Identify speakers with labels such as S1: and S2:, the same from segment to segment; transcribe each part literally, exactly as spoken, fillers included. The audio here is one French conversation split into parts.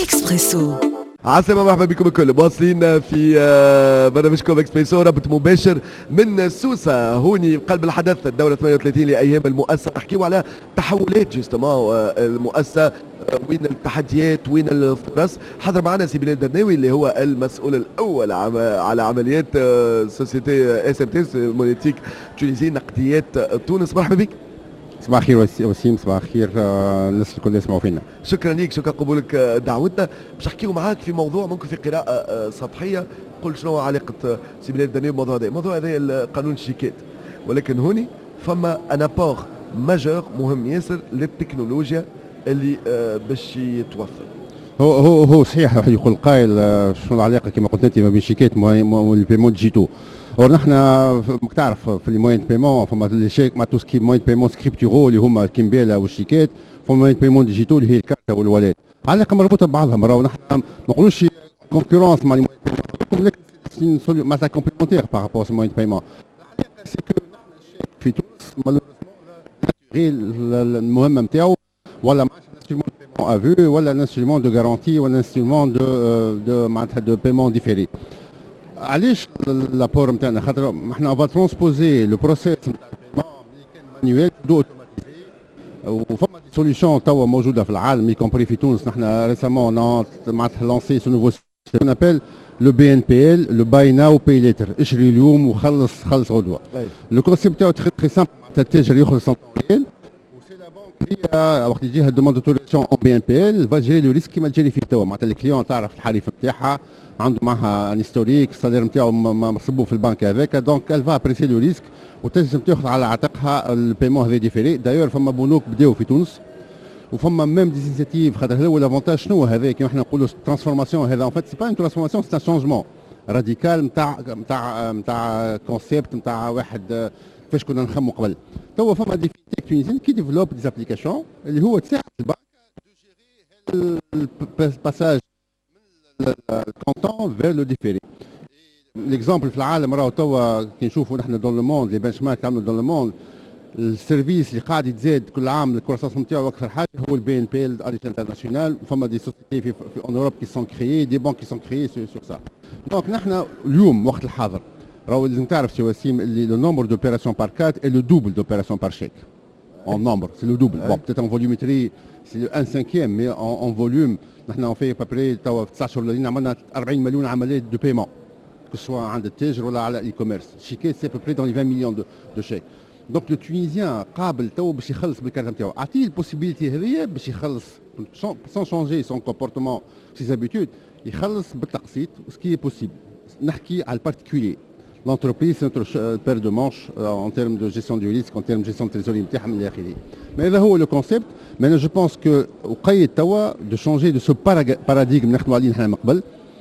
S1: إكسبريسو.
S2: عسلامة، مرحبا بكم الكل. واصلين في برنامجكم اكسبريسو، رابط مباشر من سوسة هوني قلب الحدث الدورة ثمانية وثلاثين لأيام المؤسسة. نحكيو على تحولات جوستومون المؤسسة، وين التحديات وين الفرص. حضر معنا سي بلال درناوي اللي هو المسؤول الأول على عمليات سوسيتي اس ام تي مونيتيك تونسي نقديات تونس. مرحبا بك.
S3: صباح الخير وسيم، صباح الخير الناس الكل يسمعوا فينا.
S2: شكرا لك، شكرا قبولك دعوتنا. باش نحكيو معاك في موضوع ممكن في قراءة سطحية. قل شنو علاقة سي بلال الدنيا بالموضوع هذا؟ الموضوع هذا قانون الشيكات، ولكن هوني فما ان ابور ماجور مهم ياسر للتكنولوجيا اللي باش يتوفر.
S3: هو هو هو صحيح يقول قائل شنو العلاقة كما قلت انت ما بين الشيكات والبيمون ديجيتو. اور نحن ماك تعرف في لي موين بيمون فما لي شيك مع تو سكي موين بيمون سكريبتورو اللي هما الكمبيله والشيكات، فما موين بيمون ديجيتو اللي هي الكارته والوالات. علاقه مربوطه ببعضها. راهو نحن ما نقولوش كونكورونس مع لي موين بيمون، ولكن معناتها كومبليمونتير بارابور موين بيمون. الحقيقه سي كو نحن الشيك في تونس مالوريزمون المهمه نتاعو ولا ما انسترومون دو بيمون افو ولا انسترومون دو غارونتي ولا انسترومون دو دو معناتها دو بيمون ديفيري. علاش لابور نتاعنا؟ خاطر احنا اون ترونسبوزي لو بروسيس نتاع البيمون اللي كان مانيوال دو اوتوماتيزي، وفما دي سوليسيون توا موجوده في العالم يكومبري في تونس. نحن ريسامون معناتها لونسي سو نوفو سيستم ابل لو بي ان بي ال، لو باي ناو باي ليتر، اشري اليوم وخلص خلص غدوه. لو كونسيبت تاعو تخي تخي سامبل، التاجر يخلص ان ريال وسي لا بونك هي وقت يجيها دوموند اوتوريزاسيون اون بي ان بي ال فاجي لو ريسك كيما تجري فيه توا. معناتها الكليون تعرف الحريف نتاعها، عنده معها ان هيستوريك، السالير نتاعو مصبوب في البنك هذاك، دونك الفا ابريسي لو ريسك وتنجم تاخذ على عاتقها البيمون هذا ديفيري. دايور فما بنوك بداو في تونس وفما ميم دي انيسياتيف. خاطر هو لافونتاج شنو هذا كيما احنا نقولوا ترانسفورماسيون. هذا ان فيت سي با اون ترانسفورماسيون، سي ان شونجمون راديكال نتاع نتاع نتاع كونسيبت نتاع واحد كيفاش كنا نخموا قبل. توا فما دي فيتيك تونيزيين كي ديفلوب دي ابليكاسيون اللي هو تساعد البنك دو جيري الباساج الكونتون فير لو ديفيري. ليكزامبل في العالم راهو توا كي نشوفوا نحن دون لو موند لي بنش مارك عملوا دون لو موند، السيرفيس اللي قاعد يتزاد كل عام الكروسانس نتاعو اكثر حاجه هو البي ان بي ال اديت انترناسيونال. فما دي سوسيتي في اون اوروب كي سون كريي، دي بانك كي سون كريي سور سا. دونك نحن اليوم وقت الحاضر راهو لازم تعرف سي وسيم اللي لو نومبر دوبيراسيون بار كات اي لو دوبل دوبيراسيون بار شيك. En nombre, c'est le double. Bon, peut-être en volumétrie, c'est un cinquième, mais en, en volume, maintenant on fait à peu près تسعة شهور الاولين عملنا أربعين مليون عمليه دو بيمون، que ce soit عند التاجر ولا على الاي كوميرس. شيكات سي à peu près dans les vingt millions de, de chèques. Donc le Tunisien قابل تو باش يخلص بالكارت نتاعو، اعطيه البوسيبيليتي هذيا باش يخلص sans changer son comportement, ses habitudes، يخلص بالتقسيط ce qui est possible. نحكي على البارتيكولي. L'entreprise, c'est notre paire de manches euh, en termes de gestion du risque, en termes de gestion de trésorerie نتاعها من الآخر. Mais هذا هو le concept. Mais je pense que وقيد توا de changer de ce paradigme نخدموا عليه نحن من قبل.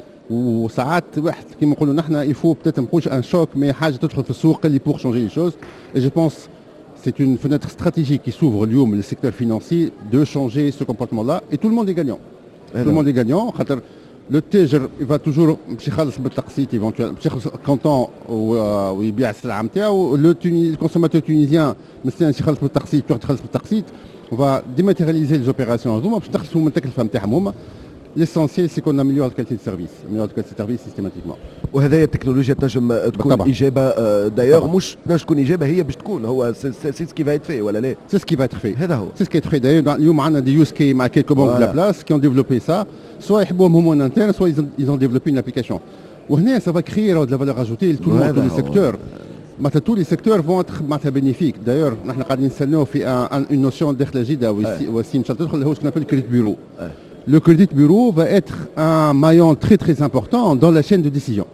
S3: وساعات واحد كيما نقولوا نحن il faut peut-être ما نقولش un choc mais حاجة تدخل في السوق اللي pour changer les choses. Et je pense c'est une fenêtre stratégique qui s'ouvre اليوم le secteur financier de changer ce comportement-là et tout le monde est gagnant. Tout le monde est gagnant. خاطر لو تاجر يفا توجور باش يخلص بالتقسيط ايفونتوال باش يخلص كونتون ويبيع السلعه نتاعو. لو الكونسوماتور تونيزيان مستانس باش يخلص بالتقسيط، تروح تخلص بالتقسيط. وفا ديماتيرياليزي لي زوبيراسيون هذوما باش نخلصوا من التكلفه نتاعهم هما. ليسونسيال سي كون اميليور الكاليتي دو سيرفيس، اميليور الكاليتي دو سيرفيس سيستيماتيكمون.
S2: وهذايا التكنولوجيا تنجم تكون طبعا. اجابه دايوغ مش تنجم تكون اجابه، هي باش تكون هو سي سكي فا في ولا لا؟
S3: سي سكي فا في،
S2: هذا هو
S3: سي سكي في. دايوغ اليوم عندنا دي يوز كي مع كيلكو بونك دو لا بلاس كي اون ديفلوبي سا، سوا يحبوهم هما ان انترن سوا يزون ديفلوبي اون ابليكاسيون. وهنا سا فا كريي دو فالور اجوتي لتو لي سيكتور. معناتها تو لي سيكتور فون اتر معناتها بينيفيك. دايوغ نحن قاعدين نستناو في اون نوسيون داخله جديده وسيم ان شاء الله تدخل اللي هو سكون ابل كريديت بيرو. Le crédit bureau va être un maillon très très important dans la chaîne de décision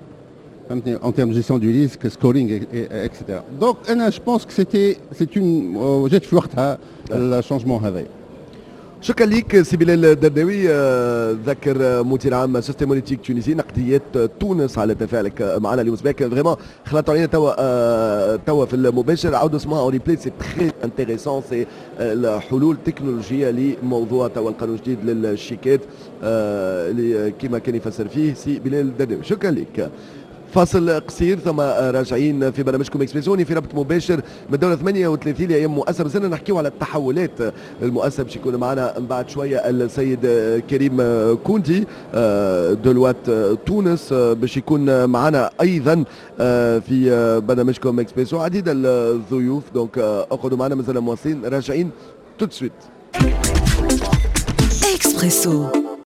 S3: en termes de gestion du risque, scoring, et cetera. Donc, je pense que c'était c'est une jet forte le changement هذا.
S2: شكرا ليك سي بلال الدرداوي، ذكر مدير عام سوسيتي مونيتيك تونسي نقديات تونس، على تفاعلك معنا اليوم صباح. فريمون خلطوا علينا توا توا في المباشر. عاودوا اسمها اون ريبلاي، سي تري انتيريسون. سي الحلول التكنولوجيه لموضوع توا القانون الجديد للشيكات اللي كما كان يفسر فيه سي بلال الدرداوي. شكرا لك. فاصل قصير ثم راجعين في برنامجكم اكسبريسوني في ربط مباشر من الدوره ثمانية وثلاثين لايام مؤسسه. بزلنا نحكيو على التحولات المؤسسه، باش يكون معنا من بعد شويه السيد كريم كوندي دولوات تونس باش يكون معنا ايضا في برنامجكم اكسبريسو عديد الضيوف. دونك اقعدوا معنا، مازال مواصلين راجعين تو سويت.
S1: اكسبريسو